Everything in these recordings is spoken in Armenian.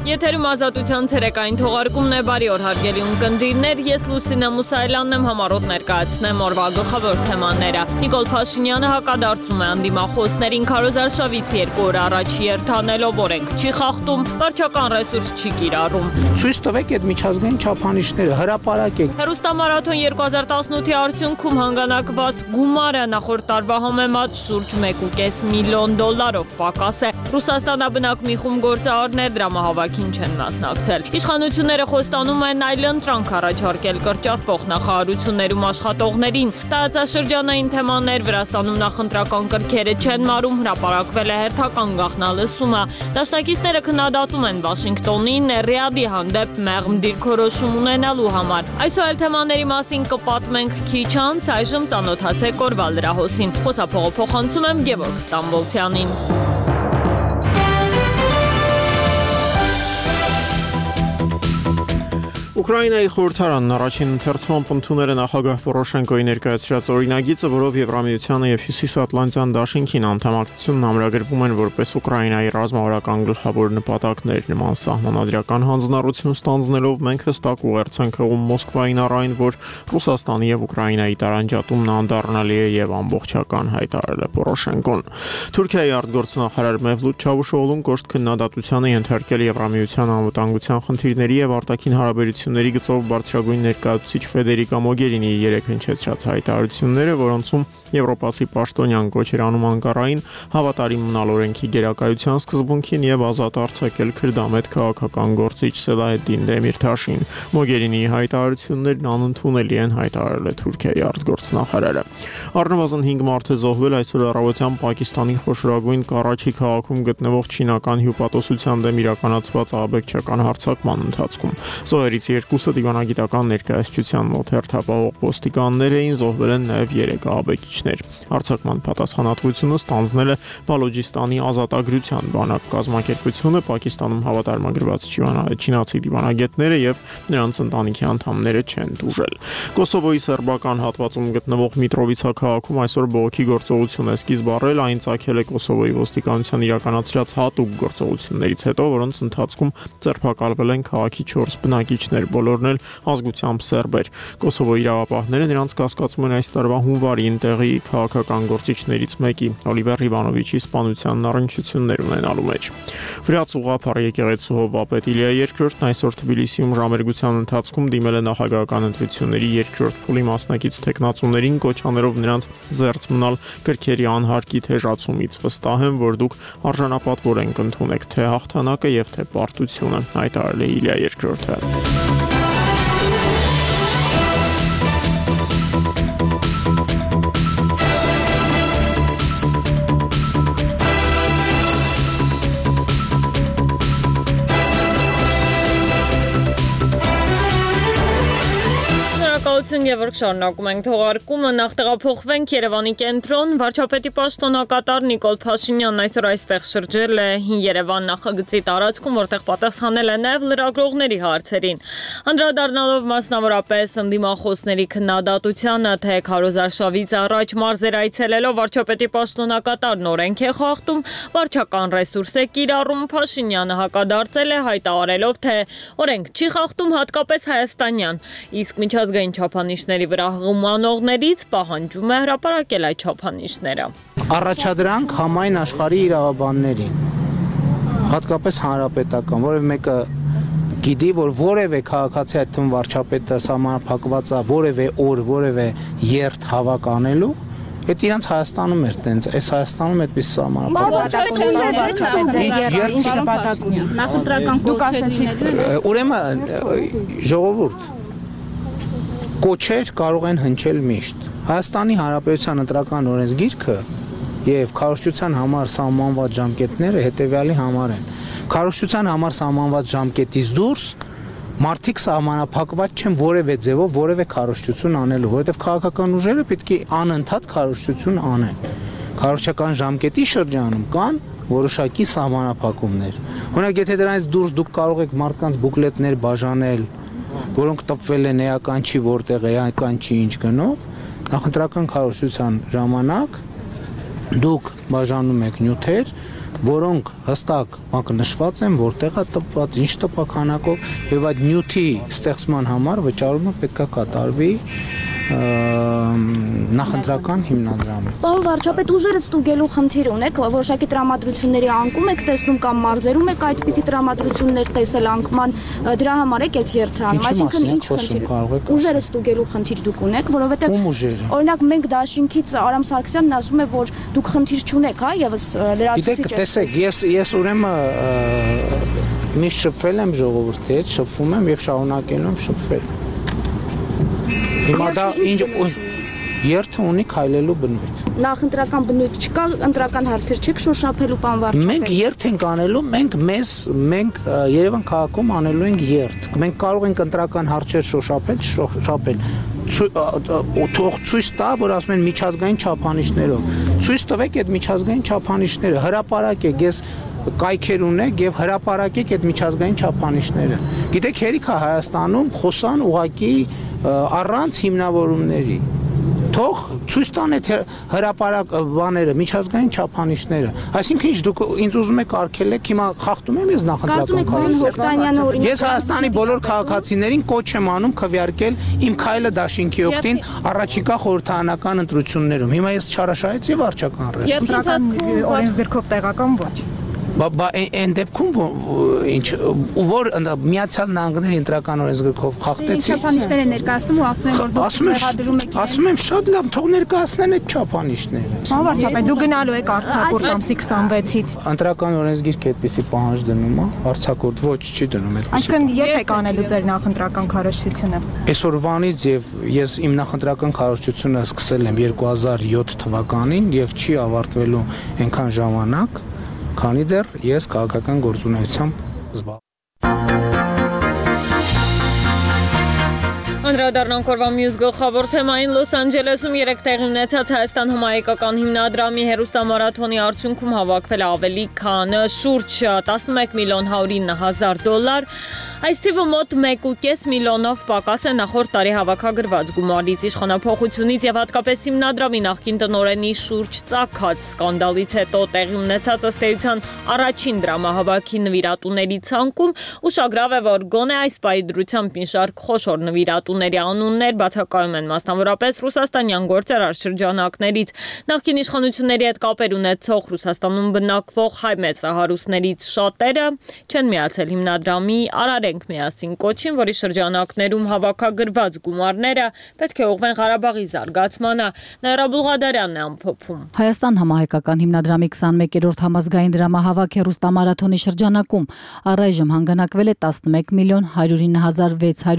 Եթերում ազատության ցերեկային թողարկումն է, բարի օր հարգելի ունկնդիրներ, ես Լուսինե Մուսայելյանն եմ, համառոտ ներկայացնեմ օրվա գլխավոր թեմաները։ Նիկոլ Փաշինյանը հակադարձում է անդիմախոսներին քարոզարշավից 2 օր առաջ երթանելով օրենք չի խախտում, վարչական ռեսուրս չի կիրառում։ Ցույց տվեք այդ միջազգային չափանիշները, հրապարակեք։ Հեռուստամարաթոն 2018-ի արդյունքում հանգանակված գումարը նախորդ տարվա համեմատ շուրջ $1.5 միլիոն պակաս է։ Ռուսաստանաբնակ մի խումբ գործարարներ դրամահավաքին չեն մասնակցել։ Իշխանությունները խոստանում են այլընտրանք առաջարկել կրճատվող նախարարություններում աշխատողներին։ Տարածաշրջանային թեմաներ Վրաստանում նախընտրական կրքերը չեն մարում, հրապարակվել է հերթական գաղտնալսումը։ Դաշնակիցները քննադատում են Վաշինգտոնին Ռիադի հանդեպ մեղմ դիրքորոշում ունենալու համար։ Այսօր այլ թեմաների մասին կպատմենք քիչ անց, այժմ ծանոթացեք օրվա լրահոսին։ Խոսափողը փոխանցում եմ Գևորգ Ստամբոլցյանին։ Ուկրաինայի խորհրդարանն առաջին ընթերցմամբ ընդունել է նախագահ Պորոշենկոյի ներկայացրած օրինագիծը, որով Եվրամիությանը եւ Հյուսիսատլանտյան դաշինքին անդամակցությունն ամրագրվում են որպես Ուկրաինայի ռազմավարական գլխավոր նպատակներ։ Նման սահմանադրական հանձնառություն ստանձնելով մենք հստակ ուղերձ ենք հղում Մոսկվային առ այն, որ Ռուսաստանի եւ Ուկրաինայի տարանջատումն անդառնալի է եւ ամբողջական, հայտարարել է Պորոշենկոն։ Թուրքիայի արտգործնախարար Մևլութ Չավուշօղլուն կոշտ քննադատությանը ենթարկել Եվրամիության անվտանգության խնդիրների եւ արտաքին հարաբերությունների գծով բարձրագույն ներկայացուցիչ Ֆեդերիկա Մոգերինիի երեկ հնչեցրած հայտարարությունները, որոնցում եվրոպացի պաշտոնյան կոչեր անում Անկարային հավատարիմ մնալ օրենքի գերակայության սկզբունքին եւ ազատ արձակել քրդամետ քաղաքական գործիչ Սելահեդդին Դեմիրթաշին։ Մոգերինիի հայտարարություններն անընդունելի են, հայտարարել է Թուրքիայի արտգործնախարարը։ Առնվազն 5 մարդ է զոհվել այսօր առավոտյան Պակիստանի խոշորագույն Կարաչի քաղաքում գտնվող չինական հյուպատոսության դեմ իրականացված ահաբեկչական հարձակման ընթացքում։ Զոհերից 2-ը դիվանագիտական ներկայացության մոտ հերթապահող ոստիկաններ էին, զոհվել են նաև 3 ահաբեկիչներ։ Հարձակման պատասխանատվությունը ստանձնել է Բալոջիստանի ազատագրության բանակ կազմակերպությունը, Պակիստանում հավատարմագրված չինացի դիվանագետները եւ նրանց ընտանիքի անդամները չեն տուժել։ Կոսովոյի սերբական հատվածում գտնվող Միտրովիցա քաղաքում այսօր բողոքի գործողություն է սկիզբ առել, այն ծագել է Կոսովոյի ոստիկանության իրականացրած հատուկ գործողություններից հետո, որոնց ընթացքում ձերբակալվել են քաղաքի 4 բնակիչներ, բոլորն էլ ազգությամբ սերբեր։ Կոսովոյի իրավապահները նրանց կասկածում են այս տարվա հունվարին տեղի քաղաքական գործիչներից մեկի Օլիվեր Իվանովիչի սպանությանն առնչություններ ունենալու մեջ։ Վրաց ուղղափառ եկեղեցու հովվապետ Իլիա II-ն այսօր Թբիլիսիում ժամերգության ընթացքում դիմել է նախագահական ընտրությունների երկրորդ փուլի մասնակից տեխնացուներին, կոչ աներով նրանց զերծ մնալ կրքերի անհարկի թեժացումից։ Վստահ եմ, որ դուք արժանապատվորեն կընդունեք թե հաղթանակը եւ թե պարտությունը, հայտարարել է Իլիա II-ը։ Գևորգ, շարունակում ենք թողարկումը, նախ տեղափոխվենք Երևանի կենտրոն, վարչապետի պաշտոնակատար Նիկոլ Փաշինյանն այսօր այստեղ շրջել է Հին Երևան նախագծի տարածքում, որտեղ պատասխանել է նաև լրագրողների հարցերին։ Անդրադառնալով մասնավորապես ընդդիմախոսների քննադատությանը, թե քարոզարշավից առաջ մարզեր այցելելով վարչապետի պաշտոնակատարն օրենք է խախտում, վարչական ռեսուրս է կիրառում, Փաշինյանը հակադարձել է, հայտարարելով, թե օրենք չի խախտում հատկապես հայաստանյան, իսկ միջազգային չափանիշների վրա հղումանողներից պահանջում է հրապարակել այդ չափանիշները։ Առաջադրանք համայն աշխարհի իրավաբաններին, հատկապես հանրապետական, որևէ մեկը գիտի, որ որևէ քաղաքացի, այդ թվում վարչապետը սահմանափակված է որևէ օր, որևէ երթ հավաք անելու, այդ իրանց Հայաստանում էր տենց, այս Հայաստանում այդպես սահմանափակված։ Ուրեմն ժողովուրդ կոչեր կարող են հնչել միշտ։ Հայաստանի Հանրապետության ընտրական օրենսգիրքը եւ քարոզչության համար սահմանված ժամկետները հետեւյալի համար են։ Քարոզչության համար սահմանված ժամկետից դուրս մարդիկ սահմանափակված չեն որևէ ձևով որևէ քարոզչություն անելու, որովհետեւ քաղաքական ուժերը պետք է անընդհատ քարոզչություն անեն։ Քարոզչական ժամկետի շրջանում կան որոշակի սահմանափակումներ։ Օրինակ, եթե դրանից դուրս դուք կարող եք մարդկանց բուկլետներ բաժանել, որոնք տպվել են էական չի որտեղ էական չի ինչ գնով, նախընտրական քարոզչության ժամանակ դուք բաժանում եք նյութեր, որոնք հստակ մակնշված են, որտեղ է տպված, ինչ տպականակով եւ այդ նյութի ստեղծման համար վճարումը պետք է կատարվի նախընտրական հիմնադրամը։ Պարոն վարչապետ, ուժերը ստուգելու խնդիր ունեք, որոշակի տրամադրությունների անկում եք տեսնում կամ մարզերում եք այդպիսի տրամադրություններ տեսել անկման, դրա համար եք այս երթրանում, այսինքն ինչ խնդիր։ Ուժերը ստուգելու խնդիր դուք ունեք, որովհետև օրինակ մենք Դաշինքից Արամ Սարգսյանն ասում է, որ դուք խնդիր չունեք, հա, եւս լրացուցիչ։ Գիտեք, տեսեք, ես ուրեմն միշտ շփվել եմ ժողովրդի հետ, շփվում եմ եւ շարունակելու եմ շփվել։ Հիմա դա ինչ երթը ունի քայլելու բնույթ։ Նախընտրական բնույթ չկա, ընտրական հարցեր չեք շոշափելու, պարոն վարչապետ։ Մենք երթ ենք անելու, մենք Երևան քաղաքում անելու ենք երթ։ Մենք կարող ենք ընտրական հարցեր շոշափել։ Թող ցույց տա, որ ասում են միջազգային չափանիշներով։ Ցույց տվեք այդ միջազգային չափանիշները, հրապարակեք, ես կայքեր ունեք եւ հրապարակեք այդ միջազգային չափանիշները։ Գիտեք, հերիք է Հայաստանում խոսան ուղակի առանց հիմնավորումների։ Թող ցույց տան այդ հրապարակ բաները, միջազգային չափանիշները։ Այսինքն ինչ դուք ինձ ուզում եք արգելեք, հիմա խախտում եմ ես նախընտրական քայլերը։ Ես Հայաստանի բոլոր քաղաքացիներին կոչ եմ անում քվեարկել իմ քայլը Դաշինքի օգտին առաջիկա խորհրդարանական ընտրություններում։ Հիմա ես չարաշահեցի վարչական ռեսուրս։ Օրենսգրքով տեղական ոչ։ Այն դեպքում ինչ որ Միացյալ Նահանգների ընտրական օրենսգրքով խախտեցի։ Չափանիշներ են ներկայացնում ու ասում են, որ դուք մեղադրում եք։ Ասում եմ շատ լավ, թող ներկայացնեն այդ չափանիշները։ Պարոն վարչապետ, դու գնալու եք արձակուրդ ամսի 26-ից։ Ընտրական օրենսգիրքը այդպիսի պահանջ դնում է, արձակուրդ ոչ չի դնում այդպիսի։ Այսինքն երբ եք անելու ձեր նախընտրական քարոզչությունը։ Այսօրվանից եւ ես իմ նախընտրական քարոզչությունը սկսել եմ 2007 թվականին եւ չի ավարտվելու այնքան ժամանակ, քանի դեռ ես քաղաքական գործունեությամբ զբաղվում Անդրադառնանք օրվա մյուս գլխավոր թեմային Լոս Անջելեսում 3 տեղի ունեցած Հայաստան համահայկական հիմնադրամի հեռուստամարաթոնի արդյունքում հավաքվել ավելի քան շուրջ 11 միլիոն 109 հազար դոլար։ Այս թիվը մոտ 1.5 միլիոնով պակաս է նախորդ տարի հավաքագրված գումարից, իշխանափոխությունից եւ հատկապես հիմնադրամի նախկին տնօրենի շուրջ ծագած սկանդալից հետո տեղի ունեցած ըստ էության առաջին դրամահավաքի նվիրատուների ցանկում ուշագրավ է, որ գոնե այս պահի դրությամբ մի շարք խոշոր նվիրատուների անուններ բացակայում են մասնավորապես ռուսաստանյան գործարար շրջանակներից։ Նախկին իշխանությունների հետ կապեր ունեցող Ռուսաստանում բնակվող հայ մեծահարուստներից շատերը չեն միացել հիմնադրամի Արարենք միասին կոչին, որի շրջանակներում հավաքագրված գումարները պետք է ուղղվեն Ղարաբաղի զարգացմանը։ Նաիրա Բուլղադարյանն է ամփոփում։ Հայաստան համահայկական հիմնադրամի 21-րդ համազգային դրամահավաք հեռուստամարաթոնի շրջանակում առայժմ հանգանակվել է 11 միլիոն 109 հազար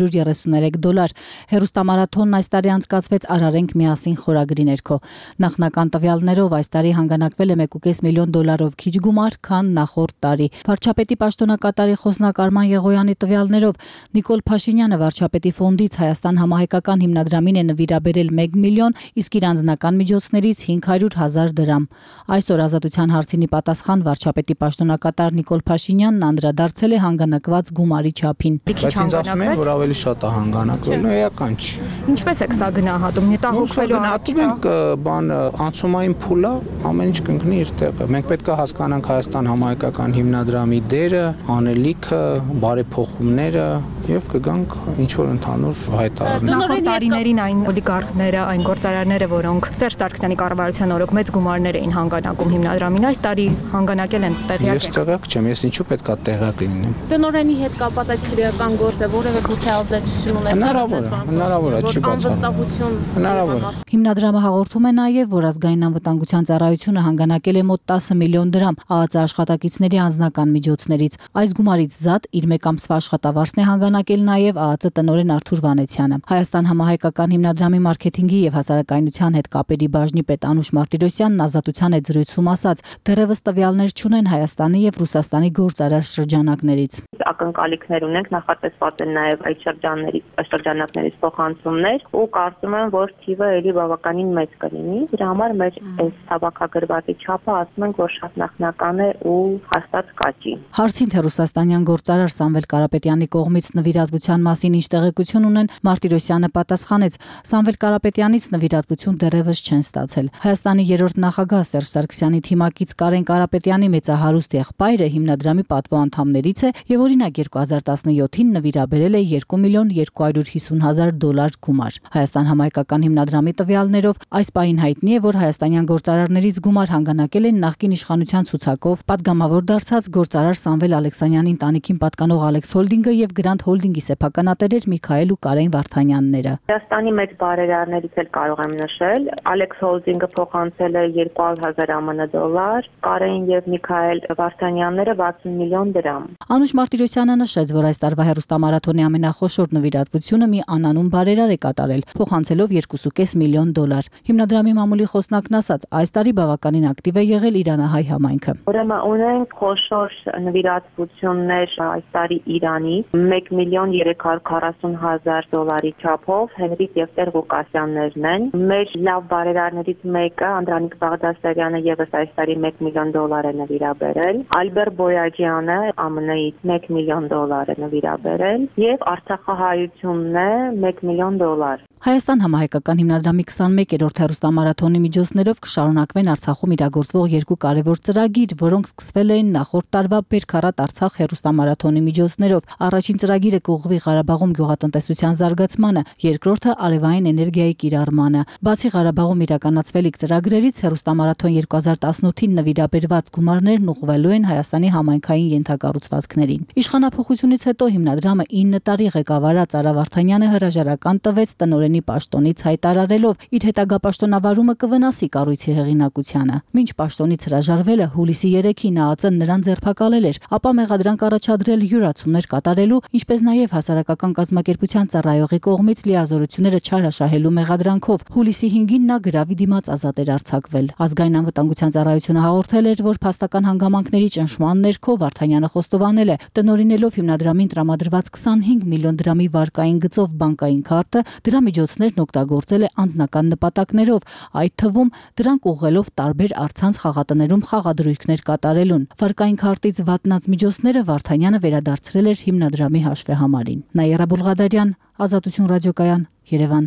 633 դոլար։ Հեռուստամարաթոնն այս տարի անցկացվեց Արարենք միասին խորագրի ներքո։ Նախնական տվյալներով այս տարի հանգանակվել է 1.5 միլիոն դոլարով քիչ գումար, քան նախորդ տարի։ Վարչապետի պաշտոնակատարի խոսնակ Արման Եղոյանի տվյալներով Նիկոլ Փաշինյանը վարչապետի ֆոնդից Հայաստան համահայկական հիմնադրամին է նվիրաբերել 1 միլիոն, իսկ իր անձնական միջոցներից 500 հազար դրամ։ Այսօր Ազատության հարցինի պատասխան վարչապետի պաշտոնակատար Նիկոլ Փաշինյանն անդրադարձել է հանգանակված գումարի չափին։ Բայց ինձ ասում են, որ ավելի շատ է հանգանակվելու, էական չի։ Ինչպես եք սա գնահատում։ Նետահոգվելու գնահատում ենք անցումային փուլը, ամեն ինչ կընկնի իր տեղը։ Մենք պետք է հասկանանք Հայաստան համահայկական հիմնադրամի դերը, անելիքը, բարեփոխումները եւ կգանք ինչ որ ընդհանուր հայտարարներ։ Նախորդ տարիներին այն օլիգարխները, այն գործարարները, որոնք Սերժ Սարգսյանի կառավարության օրոք մեծ գումարներ էին հանգանակում հիմնադրամին, այս տարի հանգանակել են տեղյակ։ Ես տեղյակ չեմ, ես ինչու պետք է տեղյակ լինեմ։ Տնօրենի հետ կապված այդ քրեական գործը որևէ գուցե ազդեցություն ունեցավ։ Հնարավոր է, չի բացառություն։ Հնարավոր է։ Հիմնադրամը հաղորդում է նաև, որ ազգային անվտանգության ծառայությունը հանգանակել է մոտ 10 միլիոն դրամ ԱԱԾ աշխատակիցների անձնական միջոցներից։ Այս գումարից զատ իր մեկ ամսվա աշխատավարձն է հանգանակել նաև ԱԱԾ տնօրեն Արթուր Վանեցյանը։ Հայաստան համահայկական հիմնադրամի մարքեթինգի եւ հասարակայնության հետ կապերի բաժնի պետ Անուշ Մարտիրոսյանն Ազատության հետ զրույցում ասաց, դեռևս տվյալներ չունեն Հայաստանի եւ Ռուսաստանի գործարար շրջանակներից։ Ակնկալիքներ ունենք, նախատեսված են նաև այդ շրջանակներից փոխանցումներ ու կարծում եմ, որ թիվը ելի բավականին մեծ կլինի։ Դրա համար մեր այս հավաքագրվածի չափը ասում ենք, որ շատ նախնական է ու հաստատ կաճի։ Հարցին թե ռուսաստանյան գործարար Սամվել Կարապետյանի կողմից նվիրատվության մասին ինչ տեղեկություն ունեն, Մարտիրոսյանը պատասխանեց. Սամվել Կարապետյանից նվիրատվություն դեռևս չեն ստացել։ Հայաստանի երրորդ նախագահ Սերժ Սարգսյանի թիմակից Կարեն Կարապետյանի մեծահարուստ եղբայրը հիմնադրամի պատվո անդամներից է եւ օրինակ 2017-ին նվիրաբերել է $2,250,000 գումար։ Հայաստան համահայկական հիմնադրամի տվյալներով այս պահին հայտնի է, որ հայաստանյան գործարարներից գումար հանգանակել են նախկին իշխանության ցուցակով պատգամավոր դարձած գործարար Սամվել Ալեքսանյանի ընտանիքին պատկանող Ալեքս Հոլդինգը եւ Գրանդ Հոլդինգի սեփականատերեր Միքայել ու Կարեն Վարդանյանները։ Հայաստանի մեծ բարերարներից էլ կարող եմ նշել, Ալեքս Հոլդինգը փոխանցել է $200,000 ԱՄՆ, Կարեն եւ Միքայել Վարդանյանները $60 միլիոն։ Անուշ Մարտիրոսյանը նշեց, որ այս տարվա հեռուստամարաթոնի ամենախոշոր նվիրատվությունը մի անանուն բարերար է կատարել, փոխանցելով $2.5 միլիոն։ Հիմնադրամի մամուլի խոսնակն ասաց, այս տարի բավականին ակտիվ է եղել իրանահայ համայնքը։ Ուրեմն ունենք խոշոր նվիրատվություններ այս տարի Իրանի $1,340,000 չափով Հենրիկ եւ Տեր Ղուկասյաններն են։ Մեր լավ բարերարներից մեկը Անդրանիկ Բաղդասարյանը եւս այս տարի $1 միլիոն է նվիրաբերել։ Ալբերտ Բոյաջյանը ԱՄՆ-ից $1 միլիոն է նվիրաբերել եւ Արցախահայությունն է $1 միլիոն։ Հայաստան համահայկական հիմնադրամի 21-րդ հեռուստամարաթոնի միջոցներով կշարունակվեն Արցախում իրագործվող երկու կարևոր ծրագիր, որոնք սկսվել էին նախորդ տարվա Բերքարատ Արցախ հեռուստամարաթոնի միջոցներով։ Առաջին ծրագիրը կուղղվի Ղարաբաղում գյուղատնտեսության զարգացմանը, երկրորդը արևային էներգիայի կիրառմանը։ Բացի Ղարաբաղում իրականացվելիք ծրագրերից հեռուստամարաթոն 2018-ին նվիրաբերված գումարներն ուղղվելու են Հայաստանի համայնքային ենթակառուցվածքներին։ Իշխանափոխությունից հետո հիմնադրամը 9 տարի ղեկավարած Արա Վարդանյանը հրաժարական տվեց տնօրենի պաշտոնից հայտարարելով իր հետագա պաշտոնավարումը կվնասի կառույցի հեղինակությանը։ Մինչ պաշտոնից հրաժարվելը հուլիսի 3-ին ԱԱԾ-ն նրան ձերբակալել էր, ապա մեղադրանք առաջադրել յուրացումներ կատարելու, ինչպես նաև հասարակական կազմակերպության ծառայողի կողմից լիազորությունները չարաշահելու մեղադրանքով։ Հուլիսի 5-ին նա գրավի դիմաց ազատ էր արձակվել։ Ազգային անվտանգության ծառայությունը հաղորդել էր, որ փաստական հանգամանքների ճնշման ներքո Վարդանյանը խոստովանել է, տնօրինելով հիմնադրամին տրամադրված $25 միլիոն վարկային գծով բանկային քարտը, դրա միջոցներն օգտագործել է անձնական նպատակներով, այդ թվում դրանք ուղղելով տարբեր առցանց խաղատներում խաղադրույքներ կատարելուն։ Վարկային քարտից վատնած միջոցները Վարդանյանը վերադարձրել էր հիմնադրամի հաշվեհամարին։ Նաիրա Բուլղադարյան, Ազատություն ռադիոկայան, Երևան։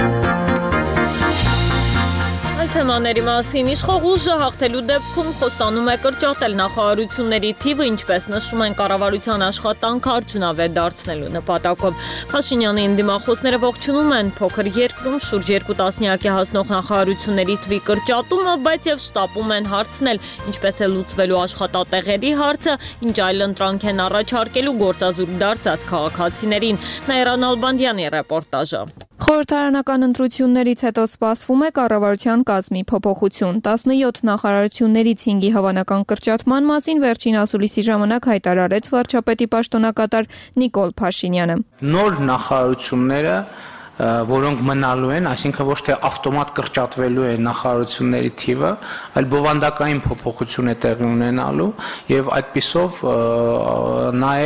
Թեմաների մասին իշխող ուժը հաղթելու դեպքում խոստանում է կրճատել նախարարությունների թիվը, ինչպես նշում են կառավարության աշխատանքը արդյունավետ դարձնելու նպատակով։ Փաշինյանի ընդդիմախոսները ողջունում են փոքր երկրում շուրջ 2 տասնյակի հասնող նախարարությունների թվի կրճատումը, բայց եւ շտապում են հարցնել, ինչպես է լուծվելու աշխատատեղերի հարցը, ինչ այլ ընտրանք են առաջարկելու գործազուրկ դարձած քաղաքացիներին։ Նաիրա Նալբանդյանի ռեպորտաժը։ Խորհրդարանական ընտրություններից հետո սպասվում է կառավարության կազմի փոփոխություն։ 17 նախարարություններից 5-ի հավանական կրճատման մասին վերջին ասուլիսի ժամանակ հայտարարեց վարչապետի պաշտոնակատար Նիկոլ Փաշինյանը։ Նոր նախարարությունները, որոնք մնալու են, այսինքն ոչ թե ավտոմատ կրճատվելու է նախարարությունների թիվը, այլ բովանդակային փոփոխություն է տեղի ունենալու եւ այդպիսով նաեւ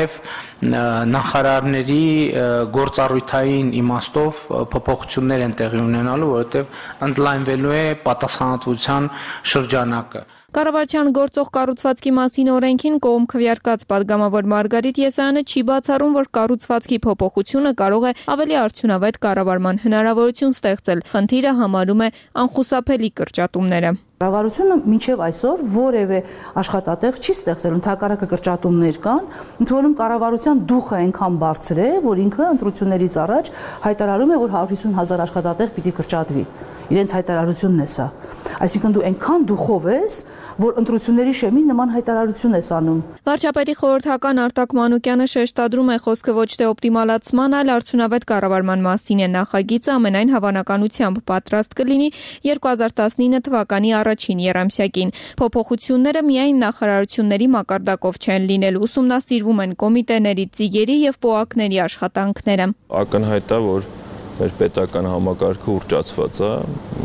նախարարների գործառույթային իմաստով փոփոխություններ են տեղի ունենալու, որովհետեւ ընդլայնվելու է պատասխանատվության շրջանակը։ Կառավարության գործող կառուցվածքի մասին օրենքին կողմ քվեարկած պատգամավոր Մարգարիտ Եսայանը չի բացառում, որ կառուցվածքի փոփոխությունը կարող է ավելի արդյունավետ կառավարման հնարավորություն ստեղծել։ Խնդիրը համարում է անխուսափելի կրճատումները։ Կառավարությունը մինչև այսօր որևէ աշխատատեղ չի ստեղծել, ընդհակառակը կրճատումներ կան, ընդ որում կառավարության դուխը այնքան բարձր է, որ ինքը ընտրություններից առաջ հայտարարում է, որ 150,000 աշխատատեղ պիտի կրճատվի։ Իրենց հայտարարությունն է սա։ Այսինքն դու այնքան դուխով ես, որ ընտրությունների շեմին նման հայտարարություն ես անում։ Վարչապետի խորհրդական Արտակ Մանուկյանը շեշտադրում է խոսքը ոչ թե օպտիմալացման, այլ արդյունավետ կառավարման մասին է։ Նախագիծը ամենայն հավանականությամբ պատրաստ կլինի 2019 թվականի առաջին եռամսյակին։ Փոփոխությունները միայն նախարարությունների մակարդակով չեն լինել, ուսումնասիրվում են կոմիտեների, ծիգերի եւ ՊՕԱԿ-ների աշխատանքները։ Ակնհայտ է, որ մեր պետական համակարգը ուռճացված է,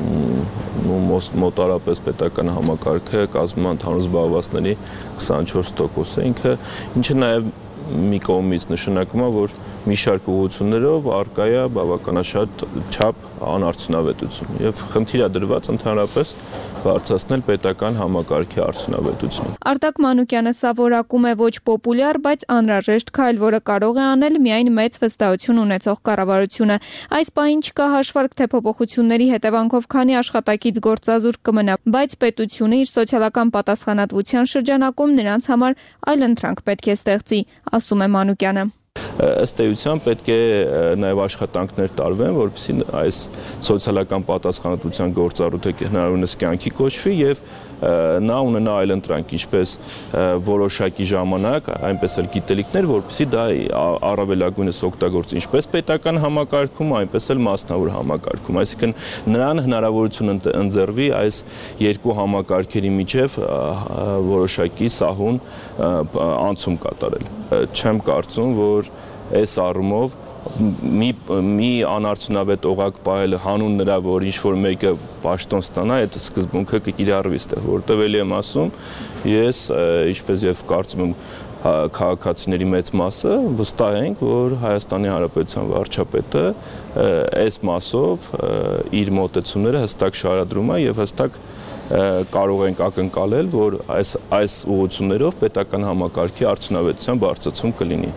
մոտարապես պետական համակարգը կազմում է ընդհանուր զբաղվածների 24%-ը, ինչը նաև մի կողմից նշանակում է, որ մի շարք ուղղություններով արկա է բավականաշատ չափ անարդյունավետություն եւ խնդիր է դրված ընդհանրապես բարձրացնել պետական համակարգի արդյունավետությունը։ Արտակ Մանուկյանը սա որակում է ոչ պոպուլյար, բայց անհրաժեշտ քայլ, որը կարող է անել միայն մեծ վստահություն ունեցող կառավարությունը։ Այս պահին չկա հաշվարկ, թե փոփոխությունների հետևանքով քանի աշխատակից գործազուրկ կմնա, բայց պետությունը իր սոցիալական պատասխանատվության շրջանակում նրանց համար այլընտրանք պետք է ստեղծի, ասում է Մանուկյանը։ Ըստ էության պետք է նաև աշխատանքներ տարվեն, որպեսզի այս սոցիալական պատասխանատվության գործառույթը հնարավորինս կյանքի կոչվի եւ նա ունենա այլընտրանք, ինչպես որոշակի ժամանակ, այնպես էլ գիտելիքներ, որպեսզի դա առավելագույնս օգտագործի ինչպես պետական համակարգում, այնպես էլ մասնավոր համակարգում, այսինքն նրան հնարավորություն ընձեռվի այս երկու համակարգերի միջև որոշակի սահուն անցում կատարել։ Չեմ կարծում, որ այս առումով մի անարդյունավետ օղակ պահելը հանուն նրա, որ ինչ-որ մեկը պաշտոն ստանա, այդ սկզբունքը կկիրառվի ստեղ, որտեղ էլի եմ ասում, ես ինչպես եւ կարծում եմ քաղաքացիների մեծ մասը վստահ ենք, որ Հայաստանի Հանրապետության վարչապետը այս մասով իր մոտեցումները հստակ շարադրում է եւ հստակ կարող ենք ակնկալել, որ այս ուղղություններով պետական համակարգի արդյունավետության բարձրացում կլինի։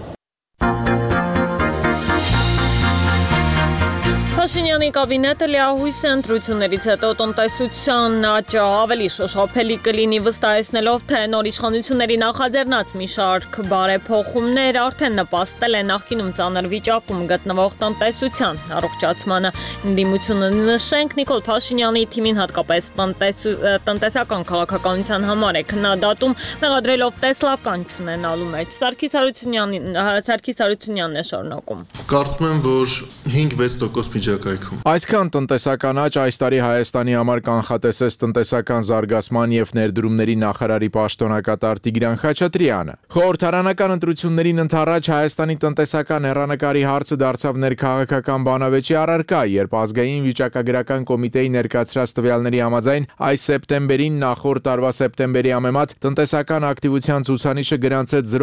Փաշինյանի կաբինետը լիահույս է ընտրություններից հետո տնտեսության աճը ավելի շոշափելի կլինի, վստահեցնելով, թե նոր իշխանությունների նախաձեռնած մի շարք բարեփոխումներ արդեն նպաստել է նախկինում ծանր վիճակում գտնվող տնտեսության առողջացմանը։ Ընդդիմությունը նշենք Նիկոլ Փաշինյանի թիմին հատկապես տնտեսական քաղաքականության համար է քննադատում, մեղադրելով տեսլական չունենալու մեջ։ Սարգիս Հարությունյանն է շարունակում։ Կարծում եմ, որ 5-6% միջակայքում։ Այսքան տնտեսական աճ այս տարի Հայաստանի համար կանխատեսեց տնտեսական զարգացման եւ ներդրումների նախարարի պաշտոնակատար Տիգրան Խաչատրյանը։ Խորհրդարանական ընտրություններին ընդառաջ Հայաստանի տնտեսական հեռանկարի հարցը դարձավ ներքաղաքական բանավեճի առարկա, երբ ազգային վիճակագրական կոմիտեի ներկայացրած տվյալների համաձայն այս սեպտեմբերին նախորդ տարվա սեպտեմբերի համեմատ տնտեսական ակտիվության ցուցանիշը գրանցեց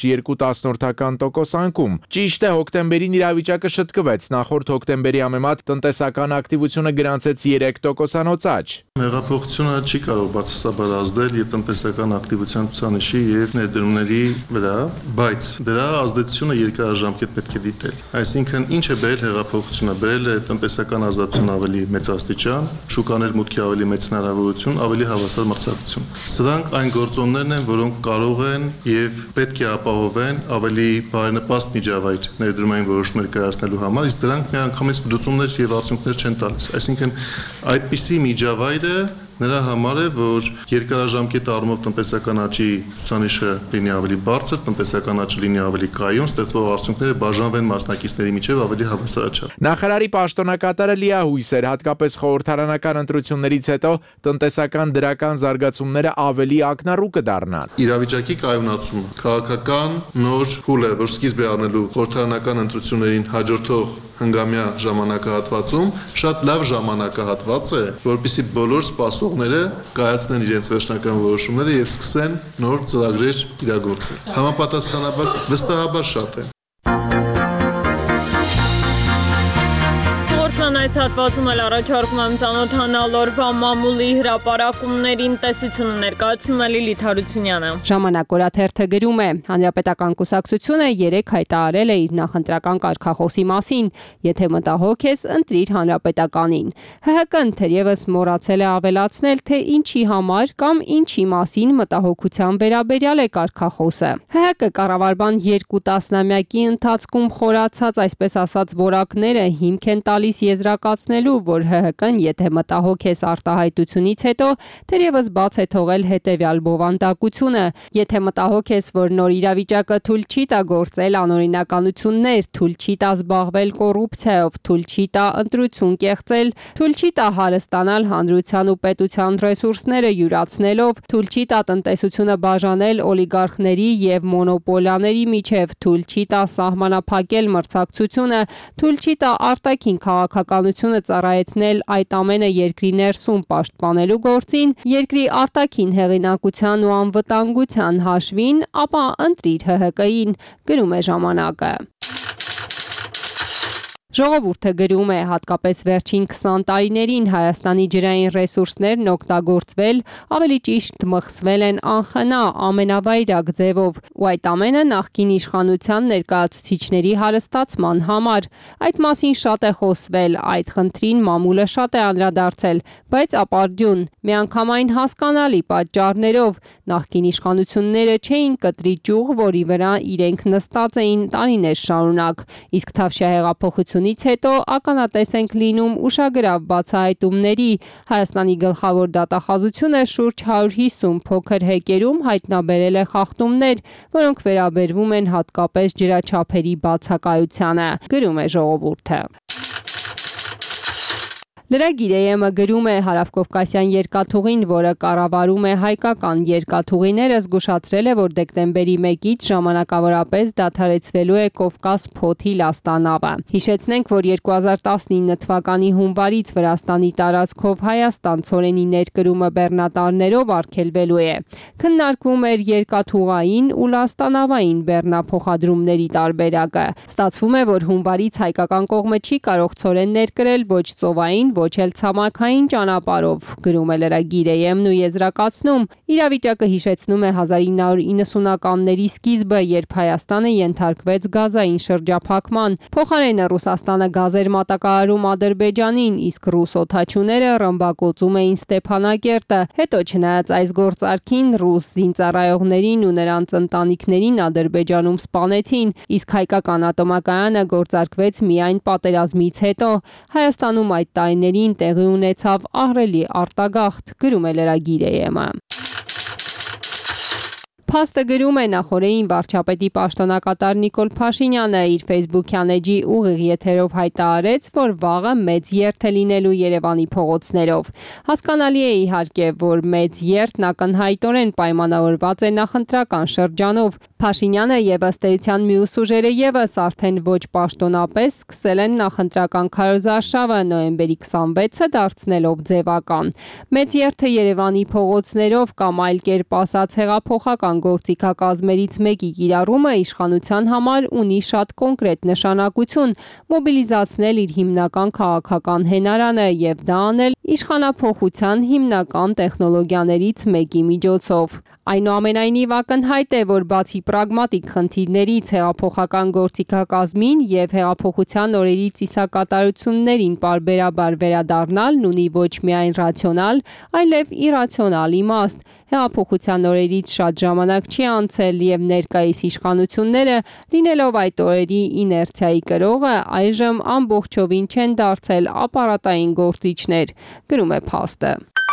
0.2% անկում։ Ճիշտ է, հոկտեմբերին իրավիճակը շտկվեց, նախորդ հոկտեմբերի համեմատ տնտեսական ակտիվությունը գրանցեց 3% աճ։ Հեղափոխությունը չի կարող բացասաբար ազդել եւ տնտեսական ակտիվության ցուցանիշի եւ ներդրումների վրա, բայց դրա ազդեցությունը երկարաժամկետ պետք է դիտել։ Այսինքն ինչ է բերել հեղափոխությունը, բերել է տնտեսական ազատություն ավելի մեծ աստիճան, շուկաներ մուտքի ավելի մեծ հնարավորություն, ավելի հավասար մրցակցություն։ Սրանք այն գործոններն են, որոնք կարող են եւ պետք է ապահովեն ավելի բարենպաստ միջավայր ներդրումային որոշումներ կայացնելու համար, իսկ դրանք միանգամից լուծումներ եւ արդյունքներ չեն տալիս։ Այսինքն այդպիսի միջավայրը նրա համար է, որ երկարաժամկետ առումով տնտեսական աճի ցուցանիշը լինի ավելի բարձր, տնտեսական աճը լինի ավելի կայուն, ստեղծվող արդյունքները բաժանվեն մասնակիցների միջև ավելի հավասարաչափ։ Նախարարի պաշտոնակատարը լիահույս էր, հատկապես խորհրդարանական ընտրություններից հետո տնտեսական դրական զարգացումները ավելի ակնառու կդառնան։ Իրավիճակի կայունացումը, քաղաքական նոր փուլ է, որ սկիզբ է առնելու խորհրդարանական ընտրություններին հաջորդող հնգամյա ժամանակահատվածում շատ լավ ժամանակահատված է, որպեսզի բոլոր սպասողները կայացնեն իրենց վերջնական որոշումները եւ սկսեն նոր ծրագրեր իրագործել։ Համապատասխանաբար վստահաբար շատ է։ Այս հատվածում էլ առաջարկում եմ ծանոթանալ օրվա մամուլի հրապարակումներին, տեսությունը ներկայացնում է Լիլիթ Հարությունյանը։ Ժամանակ օրաթերթը գրում է. Հանրապետական կուսակցությունը 3 հայտարարել է իր նախընտրական կարգախոսի մասին, եթե մտահոգ ես, ընտրիր Հանրապետականին։ ՀՀԿ-ն թերևս մոռացել է ավելացնել, թե ինչի համար կամ ինչի մասին մտահոգության վերաբերյալ է կարգախոսը։ ՀՀԿ կառավարման 2 տասնամյակի ընթացքում խորացած, այսպես ասած, որակները հիմք են տալիս եզրակացնելու, որ ՀՀԿ-ն, եթե մտահոգ ես արտահայտությունից հետո, թերևս բաց է թողել հետևյալ բովանդակությունը. եթե մտահոգ ես, որ նոր իրավիճակը թույլ չի տա գործել անօրինականություններ, թույլ չի տա զբաղվել կոռուպցիայով, թույլ չի տա ընտրություն կեղծել, թույլ չի տա հարստանալ հանրության ու պետության ռեսուրսները յուրացնելով, թույլ չի տա տնտեսությունը բաժանել օլիգարխների եւ մոնոպոլիաների միջև, թույլ չի տա սահմանափակել մրցակցությունը, թույլ չի տա արտաքին քաղաքականությունը ծառայեցնել այդ ամենը երկրի ներսում պաշտպանելու գործին, երկրի արտաքին հեղինակության ու անվտանգության հաշվին, ապա ընտրիր ՀՀԿ-ին, գրում է ժամանակը։ Ժողովուրդը գրում է, հատկապես վերջին 20 տարիներին Հայաստանի ջրային ռեսուրսներն օգտագործվել, ավելի ճիշտ մխսվել են անխնա ամենավայրագ ձևով, ու այդ ամենը նախկին իշխանության ներկայացուցիչների հարստացման համար։ Այդ մասին շատ է խոսվել, այդ խնդրին մամուլը շատ է անդրադարձել, բայց ապարդյուն, միանգամայն հասկանալի պատճառներով նախկին իշխանությունները չէին կտրի ճյուղ, որի վրա իրենք նստած էին տարիներ շարունակ, իսկ Թավշյա հեղափոխությունից հետո ականատես ենք լինում ուշագրավ բացահայտումների։ Հայաստանի գլխավոր դատախազությունը շուրջ 150 փոքր հեկերում հայտնաբերել է խախտումներ, որոնք վերաբերվում են հատկապես ջրաչափերի բացակայությանը, գրում է Ժողովուրդը։ Լրագիր ԵՄ գրում է Հարավկովկասյան երկաթուղին, որը կառավարում է հայկական երկաթուղիները, զգուշացրել է, որ դեկտեմբերի 1-ից ժամանակավորապես դադարեցվելու է Կովկաս փոթի լաստանավը։ Հիշեցնենք, որ 2019 թվականի հունվարից Վրաստանի տարածքով Հայաստան ցորենի ներկրումը բեռնատարներով արգելվելու է։ Քննարկվում էր երկաթուղային ու լաստանավային բեռնափոխադրումների տարբերակը։ Ստացվում է, որ հունվարից հայկական կողմը չի կարող ցորեն ներկրել ոչ ծովային, ոչ էլ ցամաքային ճանապարհով, գրում է լրագիր ԵՄ-ն ու եզրակացնում, իրավիճակը հիշեցնում է 1990-ականների սկիզբը, երբ Հայաստանը ենթարկվեց գազային շրջափակման, փոխարենը Ռուսաստանը գազեր մատակարարում Ադրբեջանին, իսկ ռուս օդաչուները ռմբակոծում էին Ստեփանակերտը։ Հետո չնայած այս գործարքին ռուս զինծառայողներին ու նրանց ընտանիքներին Ադրբեջանում սպանեցին, իսկ հայկական ատոմակայանը գործարկվեց միայն պատերազմից հետո։ Հայաստանում այդ տարիներին տեղի ունեցավ ահռելի արտագաղթ, գրում է լրագիր ԵՄ-ը։ Փաստը գրում է նախորդին վարչապետի պաշտոնակատար Նիկոլ Փաշինյանը իր Facebook-յան էջի ուղիղ եթերով հայտարարեց, որ վաղը մեծ երթ է լինելու Երևանի փողոցներով։ Հասկանալի է իհարկե, որ մեծ երթն ակնհայտորեն պայմանավորված է նախընտրական շրջանով։ Փաշինյանը եւ ըստ էության մյուս ուժերը եւս արդեն ոչ պաշտոնապես սկսել են նախընտրական քարոզարշավը նոյեմբերի 26-ը դարձնելով ձևական։ Մեծ երթը Երևանի փողոցներով կամ այլ կերպ ասած հեղափոխական գործիքակազմերից մեկի կիրառումը իշխանության համար ունի շատ կոնկրետ նշանակություն՝ մոբիլիզացնել իր հիմնական քաղաքական հենարանը եւ դա անել իշխանափոխության հիմնական տեխնոլոգիաներից մեկի միջոցով։ Այնուամենայնիվ ակնհայտ է, որ բացի պրագմատիկ խնդիրներից հեղափոխական գործիքակազմին եւ հեղափոխության օրերի ծիսակատարություններին պարբերաբար վերադառնալն ունի ոչ միայն ռացիոնալ, այլև իրացիոնալ իմաստ։ Հեղափոխության օրերից շատ ժամանակ չի անցել եւ ներկայիս իշխանությունները, լինելով այդ օրերի իներցիայի կրողը, այժմ ամբողջովին չեն դարձել ապարատային գործիչներ, գրում է փաստը։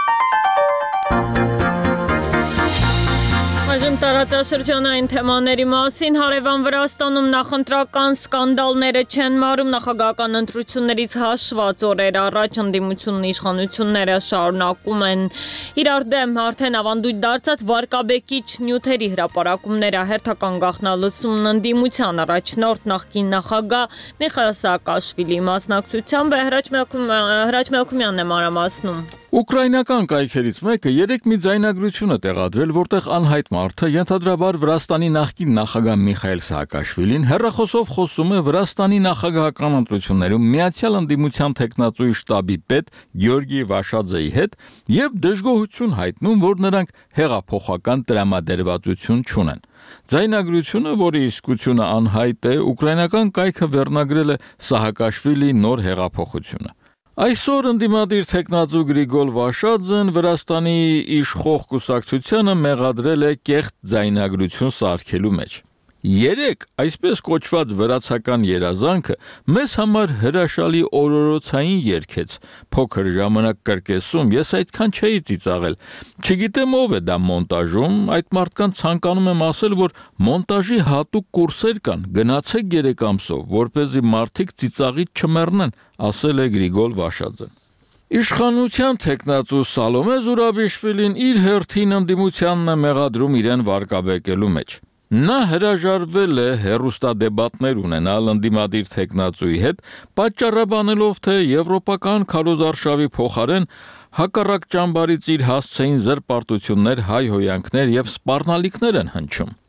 Այժմ տարածաշրջանային թեմաների մասին հարևան Վրաստանում նախընտրական սկանդալները չեն մարում նախագահական ընտրություններից հաշված օրեր առաջ ընդդիմությունն իշխանությունները շարունակում են իրար դեմ արդեն ավանդույթ դարձած վարկաբեկիչ նյութերի հրապարակումները հերթական գաղտնալսումն ընդդիմության առաջնորդ նախկին նախագահ Միխայիլ Սաակաշվիլիի մասնակցությամբ Հրաչ Մելքումյանն է մանրամասնում։ Ուկրաինական կայքերից մեկը երեք մի ձայնագրություն է տեղադրել, որտեղ անհայտ մարդը, ենթադրաբար Վրաստանի նախկին նախագահ Միխայիլ Սաակաշվիլին, հեռախոսով խոսում է Վրաստանի նախագահական ընտրություններում Միացյալ Ընդդիմության տեխնացուի շտաբի պետ Գեորգի Վաշաձեի հետ եւ դժգոհություն հայտնում, որ նրանք հեղափոխական տրամադրվածություն չունեն։ Ձայնագրությունը, որի իսկությունը անհայտ է, ուկրաինական կայքը վերնագրել է Սահակաշվիլի նոր հեղափոխությունը։ Այսօր ընդդիմադիր տեխնացու Գրիգոր Վաշաձեն Վրաստանի իշխող կուսակցությանը մեղադրել է կեղծ ձայնագրություն սարքելու մեջ։ Երեք այսպես կոչված վրացական երազանքը մեզ համար հրաշալի օրորոցային երգեց, փոքր ժամանակ կրկեսում, ես այդքան չէի ծիծաղել, չգիտեմ ով է դա մոնտաժում, այդ մարդկանց ցանկանում եմ ասել, որ մոնտաժի հատուկ կուրսեր կան, գնացեք 3 ամսով, որպեսզի մարդիկ ծիծաղից չմեռնեն, ասել է Գրիգոր Վաշաձեն։ Իշխանության տեխնացու Սալոմե Զուրաբիշվիլին իր հերթին ընդդիմությանն է մեղադրում իրեն վարկաբեկելու մեջ։ Նա հրաժարվել է հեռուստադեբատներ ունենալ ընդդիմադիր տեխնացուի հետ, պատճառաբանելով, թե եվրոպական քարոզարշավի փոխարեն հակառակ ճամբարից իր հասցեին զրպարտություններ, հայհոյանքներ եւ սպառնալիքներ են հնչում։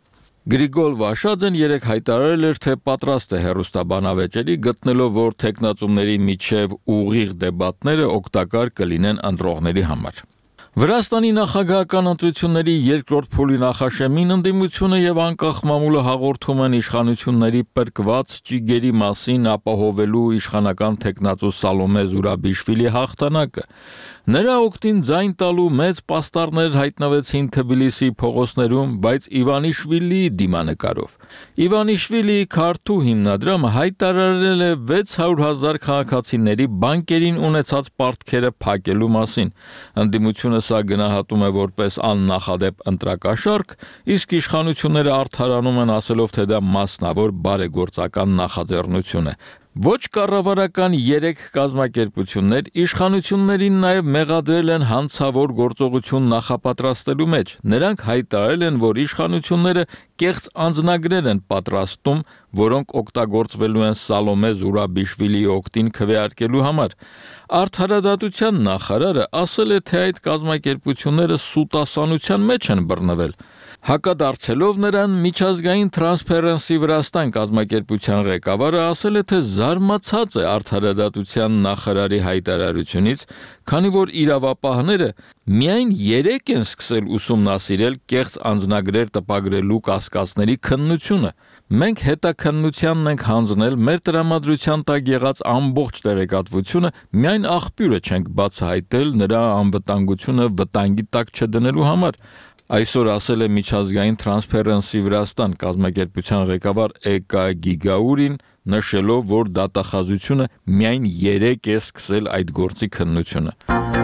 Գրիգոլ Վաշաձեն երեք հայտարարել էր, թե պատրաստ է հեռուստաբանավեճերի գտնելով, որ տեխնացումների միջև ուղիղ դեբատները օգտակար կլինեն ընտրողների համար։ Վրաստանի նախագահական ընտրությունների երկրորդ փուլի նախաշեմին ընդդիմությունը եւ անկախ մամուլը հաղորդում են իշխանությունների պրկված ճիգերի մասին ապահովելու իշխանական տեխնացու Սալոմե Զուրաբիշվիլի հաղթանակը։ Նրա օգտին ձայն տալու մեծ պաստառներ հայտնվեցին Թբիլիսի փողոցներում, բայց Իվանիշվիլիի դիմանկարով։ Իվանիշվիլիի քարտու հիմնադրամը հայտարարել է 600,000 քաղաքացիների բանկերին ունեցած պարտքերը փակելու մասին։ Ընդդիմությունը սա գնահատում է որպես աննախադեպ ընտրակաշարք, իսկ իշխանությունները արդարանում են ասելով, թե դա մասնավոր բարեգործական նախաձեռնություն է։ Ոչ կառավարական 3 կազմակերպություններ իշխանություններին նաև մեղադրել են հանցավոր գործողություն նախապատրաստելու մեջ։ Նրանք հայտարարել են, որ իշխանությունները կեղծ անձնագրեր են պատրաստում, որոնք օգտագործվելու են Սալոմե Զուրաբիշվիլիի օգտին քվեարկելու համար։ Արդարադատության նախարարը ասել է, թե այդ կազմակերպությունները սուտասանության մեջ են բռնվել։ Հակադարձելով նրան, միջազգային Transparency Վրաստան կազմակերպության ղեկավարը ասել է, թե զարմացած է արդարադատության նախարարի հայտարարությունից, քանի որ իրավապահները միայն 3 են սկսել ուսումնասիրել կեղծ անձնագրեր տպագրելու կասկածների քննությունը։ Մենք հետաքննությանն ենք հանձնել մեր տրամադրության տակ եղած ամբողջ տեղեկատվությունը, միայն աղբյուրը չենք բացահայտել նրա անվտանգությունը վտանգի տակ չդնելու համար։ Այսօր ասել է միջազգային Transparency Վրաստան կազմակերպության ղեկավար Էկա Գիգաուրին, նշելով, որ դատախազությունը միայն 3 է սկսել այդ գործի քննությունը։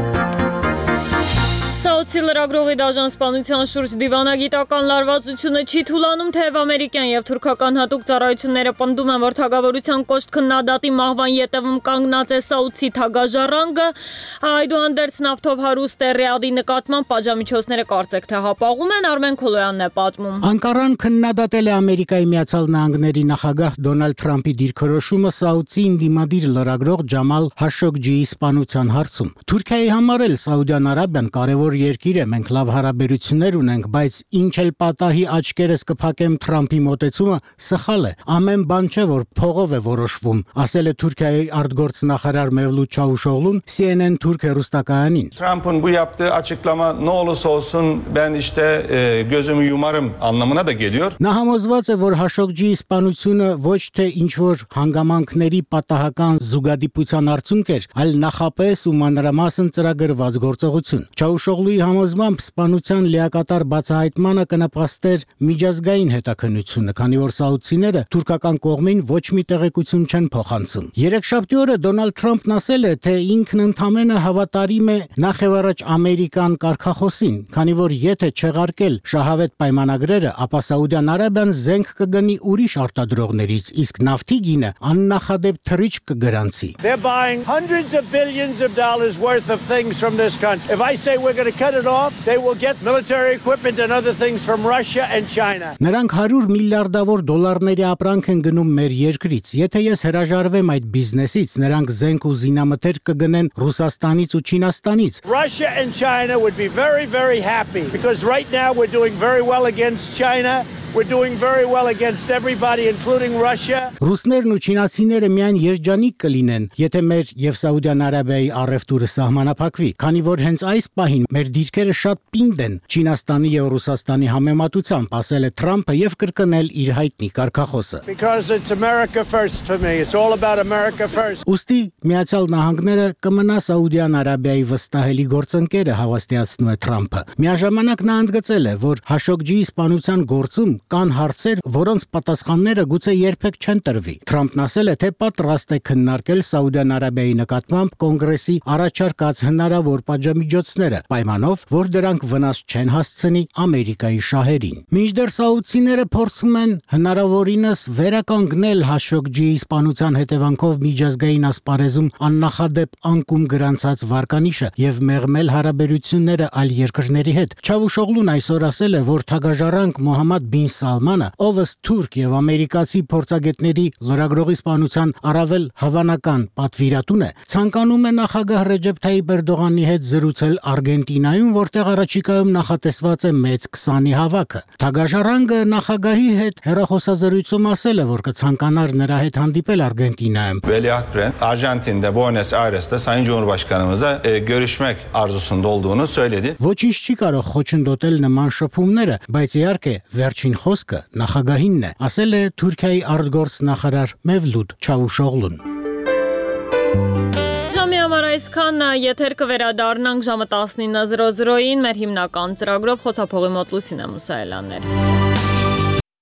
Սաուդի լրագրողի դաժան սպանության շուրջ դիվանագիտական լարվածությունը չի թուլանում, թեև ամերիկյան եւ թուրքական հատուկ ծառայությունները պնդում են, որ թագավորության կոշտ քննադատի մահվան ետևում կանգնած է Սաուդի թագաժառանգը, այդուհանդերձ նավթով հարուստ է Ռիադի նկատմամբ պատժամիջոցները կարծեք թե հապաղում են, Արմեն Քոլոյանն է պատմում։ Անկարան քննադատել է Ամերիկայի Միացյալ Նահանգների նախագահ Դոնալդ Թրամփի դիրքորոշումը Սաուդի ինդիմադիր լրագրող Ջամալ Հաշոգջիի սպանության հարցում։ Թուրքիայի համար էլ Սաուդյան Արաբիան կարևոր երկիր է, մենք լավ հարաբերություններ ունենք, բայց ինչ էլ պատահի աչքերս կփակեմ Թրամփի մոտեցումը սխալ է։ Ամեն բան չէ, որ փողով է որոշվում, ասել է Թուրքիայի արտգործնախարար Mevlut Çavuşoğlu'nun CNN Türk հեռուստակայանին։ Trump'ın bu yaptığı açıklama ne olursa olsun ben işte gözümü yumarım anlamına da geliyor. Նա համոզված է, որ Հաշոգջիի սպանությունը ոչ թե ինչ-որ հանգամանքների պատահական զուգադիպության արդյունք էր, այլ նախապես ու մանրամասն ծրագրված գործողություն։ Չաուշօղլուի համոզմամբ սպանության լիակատար բացահայտմանը կնպաստեր միջազգային հետաքննությունը, քանի որ սաուդցիները թուրքական կողմին ոչ մի տեղեկություն չեն փոխանցում։ Երեքշաբթի օրը Դոնալդ Թրամփն ասել է, թե ինքն ընդամենը հավատարիմ է նախևառաջ ամերիկան կարգախոսին, քանի որ եթե չեղարկել շահավետ պայմանագրերը, ապա Սաուդյան Արաբիան զենք կգնի ուրիշ արտադրողներից, իսկ նավթի գինը աննախադեպ թռիչք կգրանցի։ They're buying hundreds of billions of dollars worth of things from this country. If I say we're going to cut it off, they will get military equipment and other things from Russia and China. Նրանք 100 միլիարդավոր դոլարների ապրանք են գնում մեր երկրից։ Եթե ես հրաժարվեմ այդ բիզնեսից, նրանք զենք ու զինամթերք կգնեն Ռուսաստանից ու Չինաստանից։ Russia and China would be very, very happy because right now we're doing very well against China. We're doing very well against everybody, including Russia. Ռուսներն ու չինացիները միայն երջանիկ կլինեն, եթե մեր եւ Սաուդյան Արաբիայի առևտուրը սահմանափակվի, քանի որ հենց այս պահին մեր դիրքերը շատ պինդ են Չինաստանի եւ Ռուսաստանի համեմատությամբ, ասել է Թրամփը եւ կրկնել իր հայտնի կարգախոսը։ Because it's America first for me. It's all about America first. Ոստի Միացյալ Նահանգները կմնա Սաուդյան Արաբիայի վստահելի գործընկերը, հավաստիացնում է Թրամփը։ Միաժամանակ նա ընդգծել է, որ Հաշոգջիի սպանության գործում կան հարցեր, որոնց պատասխանները գուցե երբեք չեն տրվի։ Թրամփն ասել է, թե պատրաստ է քննարկել Սաուդյան Արաբիայի նկատմամբ կոնգրեսի առաջարկած հնարավոր պատժամիջոցները, պայմանով, որ դրանք վնաս չեն հասցնի Ամերիկայի շահերին։ Մինչդեռ սաուդցիները փորձում են հնարավորինս վերականգնել Հաշոգջիի սպանության հետևանքով միջազգային ասպարեզում աննախադեպ անկում գրանցած վարկանիշը եւ մեղմել հարաբերությունները այլ երկրների հետ։ Չավուշօղլուն այսօր ասել է, որ թագաժառանգ Մոհամմադ բին Սալմանը, ով ըստ թուրք եւ ամերիկացի փորձագետների լրագրողի սպանության առավել հավանական պատվիրատուն է, ցանկանում է նախագահ Ռեջեփ Թայիպ Էրդողանի հետ զրուցել Արգենտինայում, որտեղ առաջիկայում նախատեսված է մեծ 20-ի հավաքը։ Թագաժառանգը նախագահի հետ հեռախոսազրույցում ասել է, որ կցանկանար նրա հետ հանդիպել Արգենտինայում։ Veliaht Arjantin'de Buenos Aires'te Sayın Cumhurbaşkanımızla görüşmek arzusunda olduğunu söyledi. Ոչինչ չի կարող խոչընդոտել նման շփումները, բայց իհարկե վերջին խոսքը նախագահինն է, ասել է Թուրքիայի արտգործ նախարար Մևլութ Չավուշօղլուն։ Ժամի համար այսքան, եթեր կվերադառնանք ժամը 19:00-ին մեր հիմնական ծրագրով, խոսափողի մոտ Լուսինե Մուսայելյաններ։